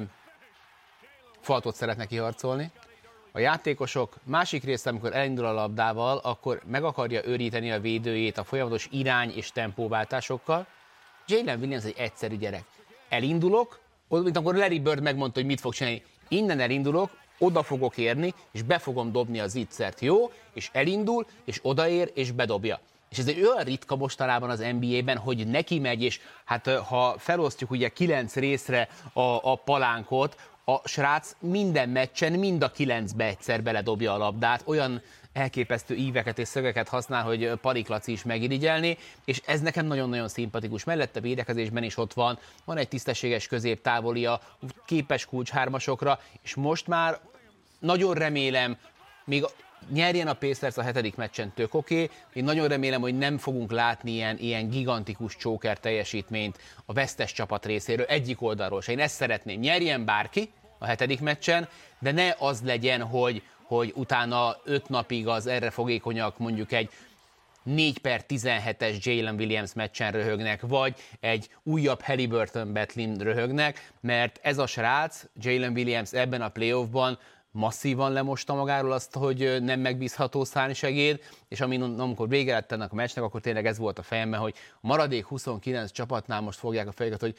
faltot szeretne kiharcolni. A játékosok másik része, amikor elindul a labdával, akkor meg akarja őríteni a védőjét a folyamatos irány és tempóváltásokkal. Jalen Williams egy egyszerű gyerek. Elindulok, mint amikor Larry Bird megmondta, hogy mit fog csinálni. Innen elindulok, oda fogok érni, és be fogom dobni az ittszert, jó? És elindul, és odaér, és bedobja. És ez egy olyan ritka mostanában az en bé á-ben, hogy neki megy, és hát ha felosztjuk ugye kilenc részre a, a palánkot, a srác minden meccsen, mind a kilencbe egyszer beledobja a labdát, olyan elképesztő íveket és szögeket használ, hogy Parik Laci is megirigyelni, és ez nekem nagyon-nagyon szimpatikus. Mellette védekezésben is ott van, van egy tisztességes középtávolia, képes kulcs hármasokra, és most már nagyon remélem, még nyerjen a Pacers a hetedik meccsen, tök oké, okay. Én nagyon remélem, hogy nem fogunk látni ilyen, ilyen gigantikus csóker teljesítményt a vesztes csapat részéről, egyik oldalról se. Én ezt szeretném, nyerjen bárki a hetedik meccsen, de ne az legyen, hogy, hogy utána öt napig az erre fogékonyak mondjuk egy négy per tizenhetes Jalen Williams meccsen röhögnek, vagy egy újabb Haliburton Betlin röhögnek, mert ez a srác, Jalen Williams ebben a playoffban masszívan lemosta magáról azt, hogy nem megbízható szárnysegéd, és amikor vége lett ennek a meccsnek, akkor tényleg ez volt a fejemben, hogy a maradék huszonkilenc csapatnál most fogják a fejüket, hogy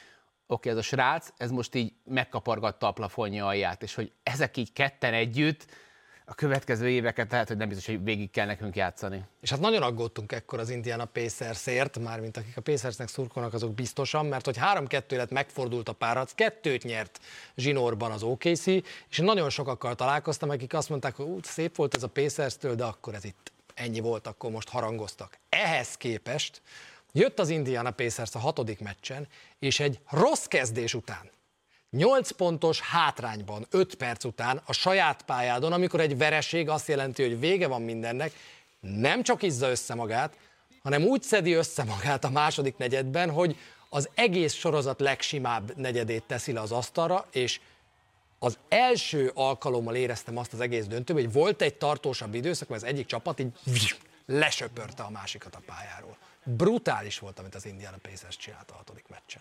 oké, ez a srác, ez most így megkapargatta a plafonja alját, és hogy ezek így ketten együtt a következő éveket lehet, hogy nem biztos, hogy végig kell nekünk játszani. És hát nagyon aggódtunk ekkor az Indiana Pacersért, mármint akik a Pacersnek szurkolnak, azok biztosan, mert hogy három kettő lett, megfordult a párharc, kettőt nyert zsinórban az o ká cé, és nagyon sokakkal találkoztam, akik azt mondták, hogy úgy szép volt ez a Pacers-től, de akkor ez itt ennyi volt, akkor most harangoztak. Ehhez képest jött az Indiana Pacers a hatodik meccsen, és egy rossz kezdés után, nyolc pontos hátrányban, öt perc után a saját pályádon, amikor egy vereség azt jelenti, hogy vége van mindennek, nem csak izza össze magát, hanem úgy szedi össze magát a második negyedben, hogy az egész sorozat legsimább negyedét teszi le az asztalra, és az első alkalommal éreztem azt az egész döntőben, hogy volt egy tartósabb időszak, mert az egyik csapat így lesöpörte a másikat a pályáról. Brutális volt, amit az Indiana Pacers csinált a hatodik meccsen.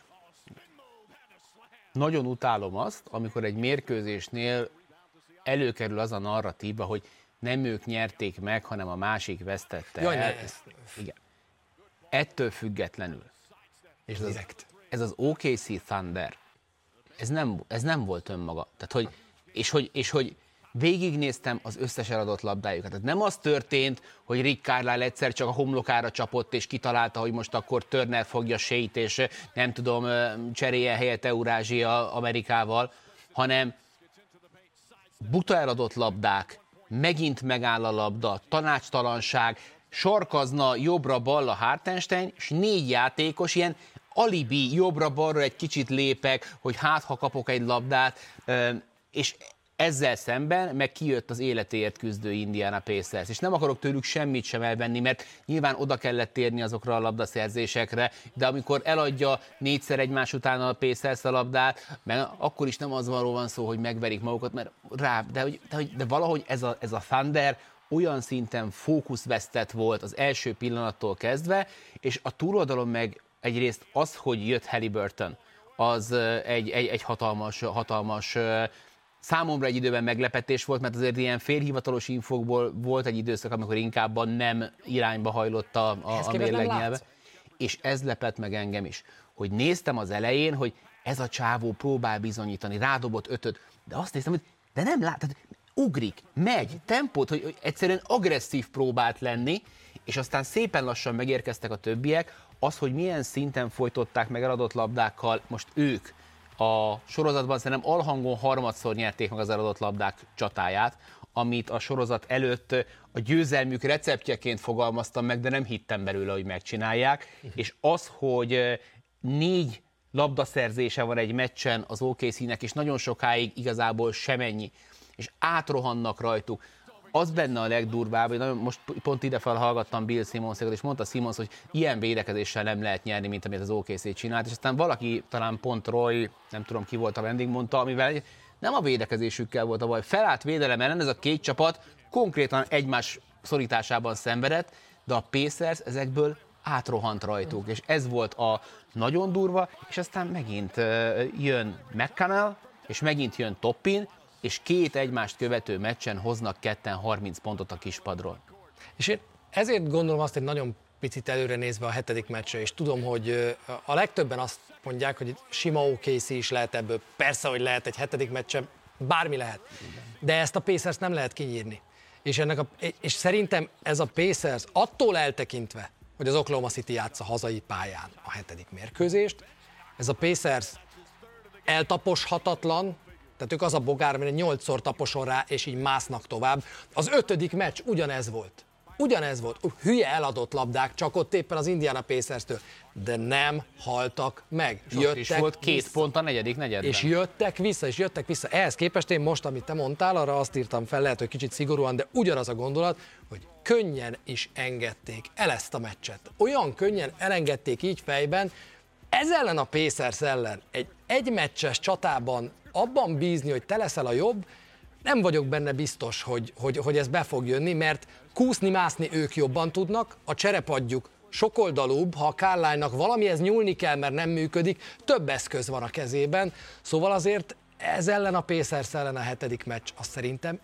Nagyon utálom azt, amikor egy mérkőzésnél előkerül az a narratíva, hogy nem ők nyerték meg, hanem a másik vesztette Jaj, el. ne, ez... Igen. Ettől függetlenül. És ez direkt. Az, ez az o ká cé Thunder, ez nem, ez nem volt önmaga. Tehát, hogy, és, hogy, és hogy végignéztem az összes eladott labdájukat. Tehát nem az történt, hogy Rick Carlisle egyszer csak a homlokára csapott, és kitalálta, hogy most akkor Turner fogja Shea-t, és nem tudom, cseréljen helyet Eurázsia Amerikával, hanem buta eladott labdák, megint megáll a labda, tanácstalanság, sarkazna jobbra-balra Hartenstein, és négy játékos ilyen alibi jobbra-balra egy kicsit lépek, hogy hát ha kapok egy labdát, és ezzel szemben meg kijött az életéért küzdő Indiana Pacers, és nem akarok tőlük semmit sem elvenni, mert nyilván oda kellett térni azokra a labdaszerzésekre, de amikor eladja négyszer egymás után a Pacers a labdát, meg akkor is nem az van szó, hogy megverik magukat, mert rá, de, hogy, de, de valahogy ez a, ez a Thunder olyan szinten fókuszvesztett volt az első pillanattól kezdve, és a túloldalon meg egyrészt az, hogy jött Haliburton, az egy, egy, egy hatalmas, hatalmas számomra egy időben meglepetés volt, mert azért ilyen félhivatalos infokból volt egy időszak, amikor inkább a nem irányba hajlott a, a, a mérlegnyelve. És ez lepett meg engem is, hogy néztem az elején, hogy ez a csávó próbál bizonyítani, rádobott ötöt, de azt néztem, hogy de nem lát, ugrik, megy, tempót, hogy, hogy egyszerűen agresszív próbált lenni, és aztán szépen lassan megérkeztek a többiek, az, hogy milyen szinten folytották meg eladott labdákkal most ők, a sorozatban szerintem alhangon harmadszor nyerték meg az eladott labdák csatáját, amit a sorozat előtt a győzelmük receptjeként fogalmaztam meg, de nem hittem belőle, hogy megcsinálják. Uh-huh. És az, hogy négy labdaszerzése van egy meccsen az o ká cé-nek, és nagyon sokáig igazából semennyi, és átrohannak rajtuk. Az benne a legdurvább, hogy nagyon, most pont ide felhallgattam Bill Simmons-ot, és mondta Simmons, hogy ilyen védekezéssel nem lehet nyerni, mint amit az o ká cé csinált, és aztán valaki, talán pont Roy, nem tudom ki volt a vendég, mondta, amivel nem a védekezésükkel volt a baj, felállt védelem ellen, ez a két csapat konkrétan egymás szorításában szenvedett, de a Pacers ezekből átrohant rajtuk, és ez volt a nagyon durva, és aztán megint jön McConnell, és megint jön Toppin, és két egymást követő meccsen hoznak ketten harminc pontot a kispadról. És én ezért gondolom azt, hogy nagyon picit előre nézve a hetedik meccsre, és tudom, hogy a legtöbben azt mondják, hogy sima o ká cé is lehet ebből. Persze, hogy lehet egy hetedik meccsen, bármi lehet. De ezt a Pacers nem lehet kinyírni. És, ennek a, és szerintem ez a Pacers attól eltekintve, hogy az Oklahoma City játsza hazai pályán a hetedik mérkőzést, ez a Pacers eltaposhatatlan, tehát ők az a bogár, amire nyolcszor taposol rá, és így másznak tovább. Az ötödik meccs ugyanez volt. Ugyanez volt. Hülye eladott labdák, csak ott éppen az Indiana Pacers-től. De nem haltak meg. És jöttek is volt két vissza. Pont a negyedik negyedben. És jöttek vissza, és jöttek vissza. Ehhez képest én most, amit te mondtál, arra azt írtam fel, lehet, hogy kicsit szigorúan, de ugyanaz a gondolat, hogy könnyen is engedték el ezt a meccset. Olyan könnyen elengedték így fejben, ez ellen a Pacers ellen egy egymeccses csatában abban bízni, hogy te leszel a jobb, nem vagyok benne biztos, hogy, hogy, hogy ez be fog jönni, mert kúszni-mászni ők jobban tudnak, a cserepadjuk sokoldalúbb, ha a Carlisle-nak valamihez nyúlni kell, mert nem működik, több eszköz van a kezében, szóval azért ez ellen a Pacers ellen a hetedik meccs, az szerintem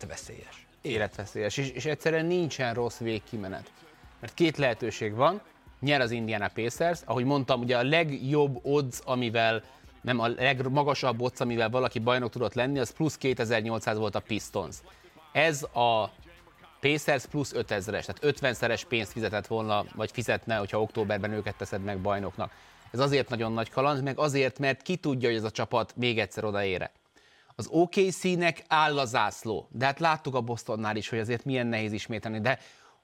életveszélyes. Életveszélyes, és, és egyszerűen nincsen rossz végkimenet. Mert két lehetőség van, nyer az Indiana Pacers. Ahogy mondtam, ugye a legjobb odds, amivel, nem a legmagasabb odds, amivel valaki bajnok tudott lenni, az plusz kétezer-nyolcszáz volt a Pistons. Ez a Pacers plusz ötezres, tehát ötvenszeres pénzt fizetett volna, vagy fizetne, hogyha októberben őket teszed meg bajnoknak. Ez azért nagyon nagy kaland, meg azért, mert ki tudja, hogy ez a csapat még egyszer odaére. Az o ká cé-nek áll a zászló, de hát láttuk a Bostonnál is, hogy azért milyen nehéz ismételni, de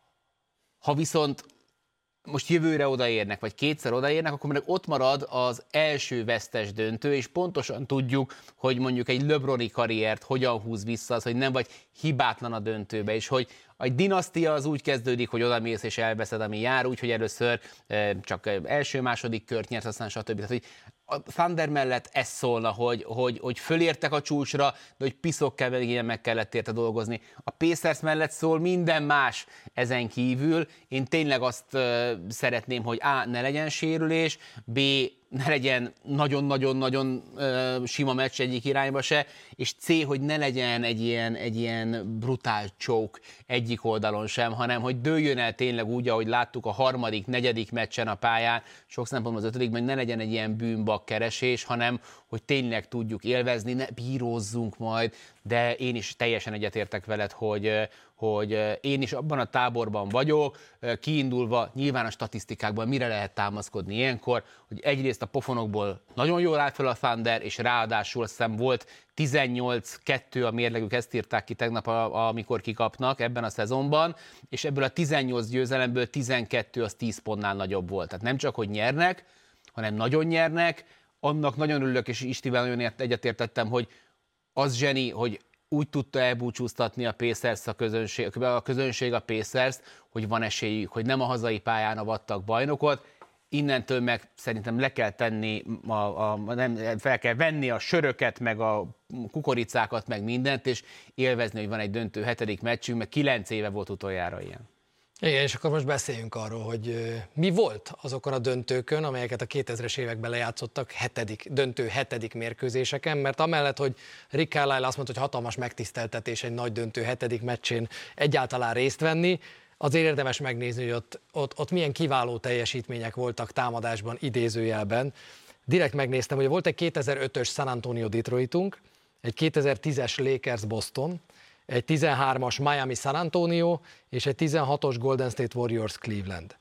ha viszont most jövőre odaérnek, vagy kétszer odaérnek, akkor meg ott marad az első vesztes döntő, és pontosan tudjuk, hogy mondjuk egy LeBroni karriert hogyan húz vissza az, hogy nem vagy hibátlan a döntőbe, és hogy a dinasztia az úgy kezdődik, hogy odamész és elveszed, ami jár, úgy, hogy először csak első-második kört nyert, aztán stb. Tehát, hogy a Thunder mellett ez szólna, hogy, hogy, hogy fölértek a csúcsra, de hogy piszok kevegén meg kellett érte dolgozni. A Pacers mellett szól minden más ezen kívül. Én tényleg azt uh, szeretném, hogy A. ne legyen sérülés, B. ne legyen nagyon-nagyon-nagyon uh, sima meccs egyik irányba se, és C. hogy ne legyen egy ilyen, egy ilyen brutál choke egyik oldalon sem, hanem hogy dőljön el tényleg úgy, ahogy láttuk a harmadik, negyedik meccsen a pályán, sok szempontból az ötödikben, ne legyen egy ilyen bűnbak keresés, hanem hogy tényleg tudjuk élvezni, ne bírózzunk majd, de én is teljesen egyetértek veled, hogy, hogy én is abban a táborban vagyok, kiindulva nyilván a statisztikákban mire lehet támaszkodni ilyenkor, hogy egyrészt a pofonokból nagyon jól áll fel a Thunder, és ráadásul azt hiszem volt tizennyolc kettő a mérlegük, ezt írták ki tegnap, amikor kikapnak ebben a szezonban, és ebből a tizennyolc győzelemből tizenkettő az tíz pontnál nagyobb volt. Tehát nem csak, hogy nyernek, hanem nagyon nyernek. Annak nagyon örülök, és Istivel nagyon egyetértettem, hogy az zseni, hogy úgy tudta elbúcsúztatni a Pacers a közönség, a közönség a Pacers-t, hogy van esélyük, hogy nem a hazai pályán avattak bajnokot. Innentől meg szerintem le kell tenni, a, a, nem, fel kell venni a söröket, meg a kukoricákat, meg mindent, és élvezni, hogy van egy döntő hetedik meccsünk, mert kilenc éve volt utoljára ilyen. Igen, és akkor most beszéljünk arról, hogy mi volt azokon a döntőkön, amelyeket a kétezres években lejátszottak hetedik, döntő hetedik mérkőzéseken, mert amellett, hogy Rick Carlisle azt mondta, hogy hatalmas megtiszteltetés egy nagy döntő hetedik meccsén egyáltalán részt venni, azért érdemes megnézni, hogy ott, ott, ott milyen kiváló teljesítmények voltak támadásban, idézőjelben. Direkt megnéztem, hogy volt egy kétezer-ötös San Antonio Detroitunk, egy kétezer-tízes Lakers Boston, egy tizenhármas Miami San Antonio és egy tizenhatos Golden State Warriors Cleveland.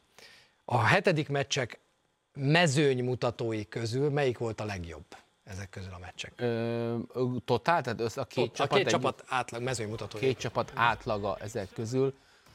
A hetedik meccsek mezőny mutatói közül melyik volt a legjobb ezek közül a meccsek? Ö, totál? Tehát össze a két Tot, csapat, a két egy, csapat átlag, mezőny mutatói. Két csapat átlaga ezek közül.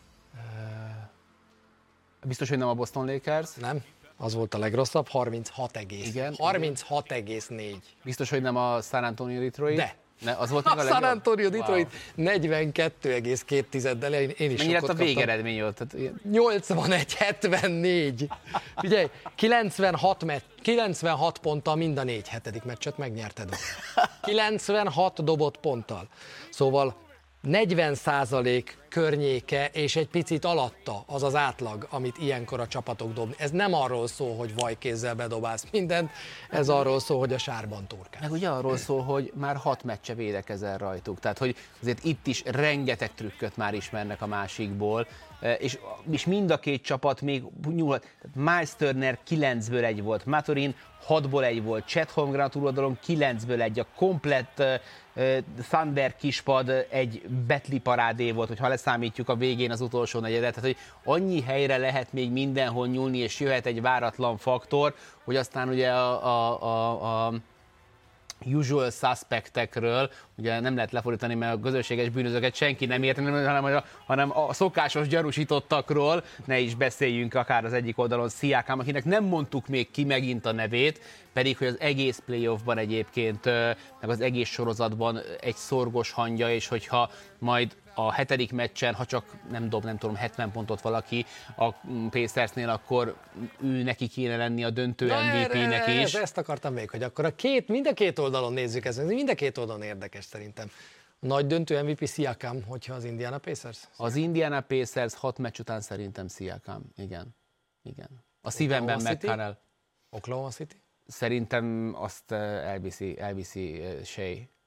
Biztos, hogy nem a Boston Lakers? Nem, az volt a legrosszabb, harminchat egész. Igen. harminchat egész négy. Biztos, hogy nem a San Antonio Detroit? De. Ne, az volt meg a, a San Antonio Detroit wow. negyvenkettő egész kettő, én, én is Mennyi lett a végeredmény volt? Tehát... nyolcvanegy hetvennégy. Figyelj, kilencvenhat, meccs, kilencvenhat ponttal mind a négy hetedik meccset megnyerted. kilencvenhat dobott ponttal. Szóval negyven százalék környéke és egy picit alatta az az átlag, amit ilyenkor a csapatok dobni. Ez nem arról szól, hogy vajkézzel bedobálsz mindent, ez arról szól, hogy a sárban turkálsz. Meg ugye arról szól, hogy már hat meccse védekezel rajtuk. Tehát, hogy azért itt is rengeteg trükköt már ismernek a másikból, és, és mind a két csapat még nyúlhat. Miles Turner kilencből egy volt, Mathurin hatból egy volt, Chet Holmgren túloldalon kilencből egy, a komplett uh, Thunder kispad egy betli parádé volt, hogyha leszámítjuk a végén az utolsó negyedet, tehát hogy annyi helyre lehet még mindenhol nyúlni, és jöhet egy váratlan faktor, hogy aztán ugye a, a, a, a usual suspectekről, ugye nem lehet lefordítani, mert a közösséges bűnözőket senki nem érti, hanem a, hanem a szokásos gyanúsítottakról, ne is beszéljünk akár az egyik oldalon Siakam, akinek nem mondtuk még ki megint a nevét, pedig hogy az egész playoffban egyébként, meg az egész sorozatban egy szorgos hangja, és hogyha majd a hetedik meccsen, ha csak nem dob, nem tudom, hetven pontot valaki a Pacersnél, akkor ő neki kéne lenni a döntő em vé pé-nek is. Ezt akartam még, hogy akkor a két, mind a két oldalon nézzük ezt, mind a két oldalon érdekes szerintem. A nagy döntő em vé pé Siakam, hogyha az Indiana Pacers? Az Indiana Pacers hat meccs után szerintem Siakam, igen. igen. A szívemben McConnell. Oklahoma City? Szerintem azt elviszi, elviszi Shea.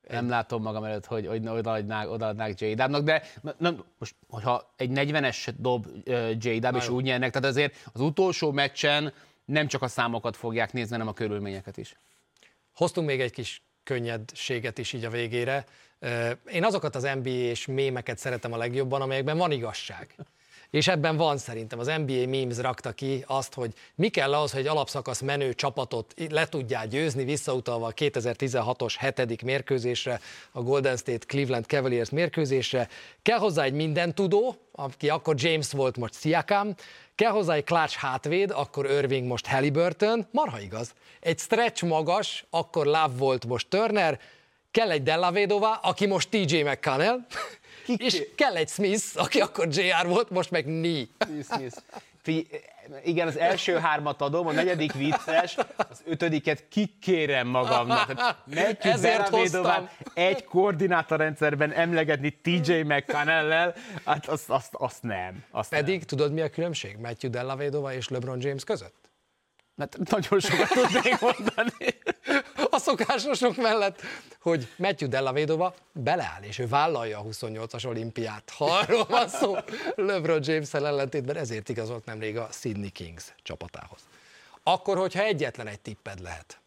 Nem látom magam előtt, hogy, hogy odaadnák, odaadnák J-Dubnak, de nem, most, hogyha egy negyvenes dob uh, J-Dub, és úgy nyernek, tehát azért az utolsó meccsen nem csak a számokat fogják nézni, hanem a körülményeket is. Hoztunk még egy kis könnyedséget is így a végére. Én azokat az en bé á és mémeket szeretem a legjobban, amelyekben van igazság. És ebben van szerintem. Az en bé á memes rakta ki azt, hogy mi kell ahhoz, hogy egy alapszakasz menő csapatot le tudjál győzni, visszautalva a kétezer-tizenhatos hetedik mérkőzésre, a Golden State Cleveland Cavaliers mérkőzésre. Kell hozzá egy mindentudó, aki akkor James volt, most Siakam, kell hozzá egy clutch hátvéd, akkor Irving, most Haliburton, marha igaz. Egy stretch magas, akkor Love volt, most Turner, kell egy Della Vedova, aki most té jé McConnell, és kell egy Smith, aki akkor jé er volt, most meg Knee. Smith. Igen, az első hármat adom, a negyedik vicces, az ötödiket kikérem magamnak. Matthew Della Vedovát egy koordinátorrendszerben emlegetni té jé McConnell-lel, hát azt, azt, azt nem. Azt Pedig nem. tudod, mi a különbség Matthew Della Vedova és LeBron James között? Hát nagyon sokat tudnék mondani. A szokásosok mellett, hogy Matthew Della Vedova beleáll, és ő vállalja a huszonnyolcas olimpiát. Ha arról van szó, LeBron James-el ellentétben ezért igazolt nemrég a Sydney Kings csapatához. Akkor, hogyha egyetlen egy tipped lehet.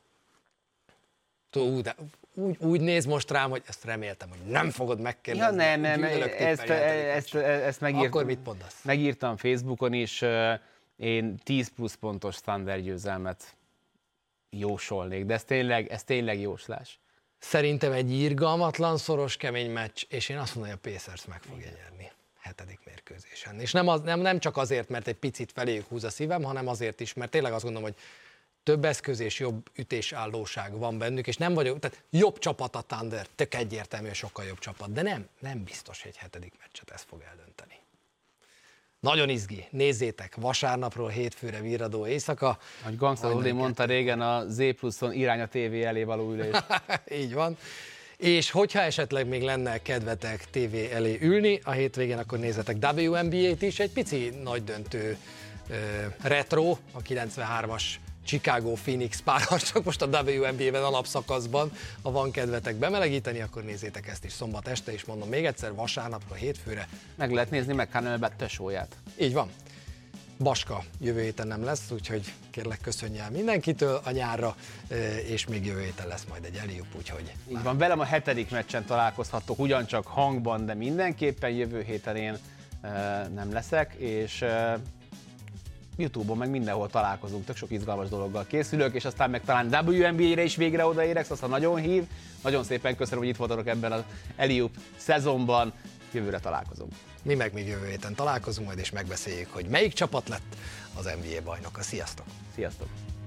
Ú, de úgy, úgy néz most rám, hogy ezt reméltem, hogy nem fogod megkérdezni. Ja, nem, nem, ezt, ezt, ezt megírt, Akkor mit mondasz? Megírtam Facebookon is, én tíz plusz pontos Thunder győzelmet jósolnék, de ez tényleg, ez tényleg jóslás. Szerintem egy irgalmatlan, szoros, kemény meccs, és én azt mondom, hogy a Pacers meg fogja nyerni hetedik mérkőzésen. És nem, az, nem, nem csak azért, mert egy picit feléjük húz a szívem, hanem azért is, mert tényleg azt gondolom, hogy több eszköz és jobb ütésállóság van bennük, és nem vagyok, tehát jobb csapat a Thunder, tök egyértelmű, hogy sokkal jobb csapat, de nem, nem biztos, hogy egy hetedik meccset ez fog eldönteni. Nagyon izgi, nézzétek, vasárnapról hétfőre virradó éjszaka. Ahogy Gangsta Zoli mondta régen, a Z pluszon irány a tévé elé való ülés. Így van. És hogyha esetleg még lenne kedvetek tévé elé ülni a hétvégén, akkor nézzetek dupla vé en bé á-t is, egy pici nagy döntő uh, retro, a kilencvenhármas Chicago Phoenix párharc, csak most a dupla vé en bé á-ben alapszakaszban, ha van kedvetek bemelegíteni, akkor nézzétek ezt is szombat este, és mondom még egyszer, vasárnapra, hétfőre. Meg lehet nézni McConnell tesóját. Így van. Baska jövő héten nem lesz, úgyhogy kérlek köszönj el mindenkitől a nyárra, és még jövő héten lesz majd egy alley-oop, úgyhogy... Így van, velem a hetedik meccsen találkozhattok, ugyancsak hangban, de mindenképpen jövő héten én nem leszek, és YouTube-on meg mindenhol találkozunk, tök sok izgalmas dologgal készülök, és aztán meg talán dupla vé en bé á-re is végre odaérek, aztán nagyon hív. Nagyon szépen köszönöm, hogy itt voltatok ebben az alley-oop szezonban, jövőre találkozunk. Mi meg még jövő héten találkozunk majd, és megbeszéljük, hogy melyik csapat lett az en bé á bajnoka. Sziasztok! Sziasztok!